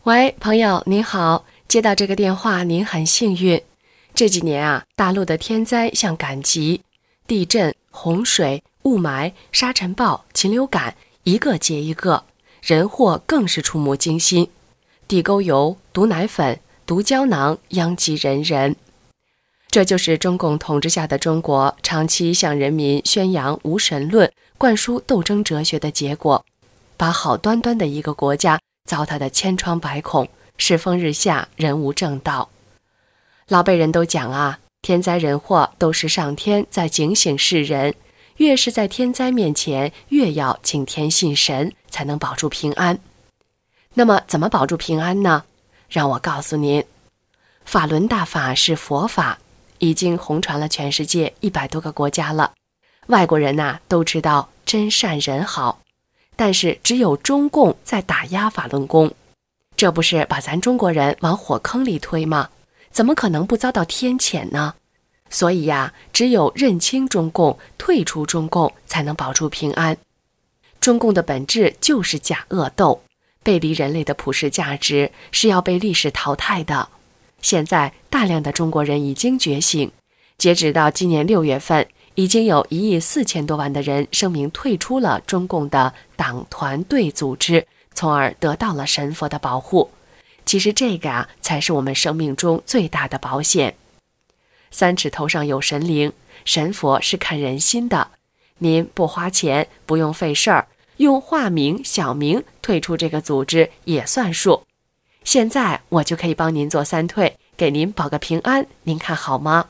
喂，朋友您好，接到这个电话您很幸运。这几年啊，大陆的天灾像赶集，地震、洪水、雾霾、沙尘暴、禽流感一个接一个，人祸更是触目惊心。地沟油、毒奶粉、毒胶囊殃及人人。这就是中共统治下的中国长期向人民宣扬无神论、灌输斗争哲学的结果，把好端端的一个国家糟蹋得千疮百孔，世风日下，人无正道。老辈人都讲啊，天灾人祸都是上天在警醒世人，越是在天灾面前，越要敬天信神，才能保住平安。那么怎么保住平安呢？让我告诉您，法轮大法是佛法，已经红传了全世界100多个国家了。外国人都知道真善人好，但是只有中共在打压法轮功，这不是把咱中国人往火坑里推吗？怎么可能不遭到天谴呢？所以只有认清中共，退出中共，才能保住平安。中共的本质就是假恶斗，背离人类的普世价值，是要被历史淘汰的。现在大量的中国人已经觉醒，截止到今年6月份，已经有1亿4千多万的人声明退出了中共的党团队组织，从而得到了神佛的保护。其实这个才是我们生命中最大的保险。3尺头上有神灵，神佛是看人心的。您不花钱，不用费事儿，用化名、小名退出这个组织也算数。现在我就可以帮您做3退，给您保个平安，您看好吗？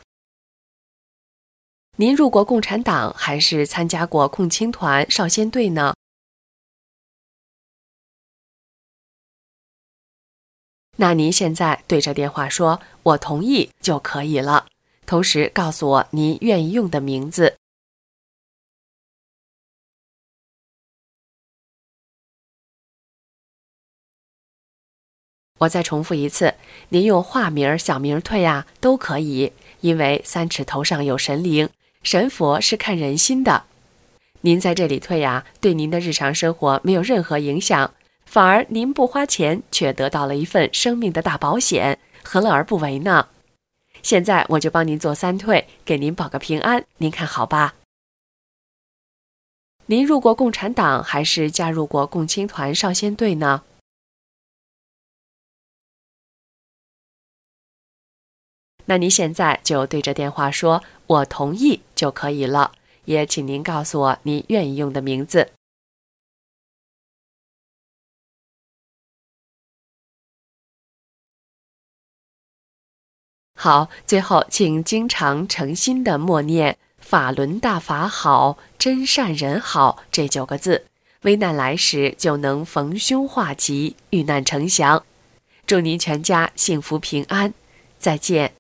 您入过共产党还是参加过共青团、少先队呢？那您现在对着电话说我同意就可以了，同时告诉我您愿意用的名字。我再重复一次，您用化名、小名退都可以，因为3尺头上有神灵，神佛是看人心的。您在这里退对您的日常生活没有任何影响，反而您不花钱却得到了一份生命的大保险，何乐而不为呢？现在我就帮您做3退，给您保个平安，您看好吧？您入过共产党还是加入过共青团、少先队呢？那您现在就对着电话说我同意就可以了，也请您告诉我你愿意用的名字。好，最后请经常诚心的默念法轮大法好，真善人好这9个字，危难来时就能逢凶化吉，遇难成祥。祝您全家幸福平安，再见。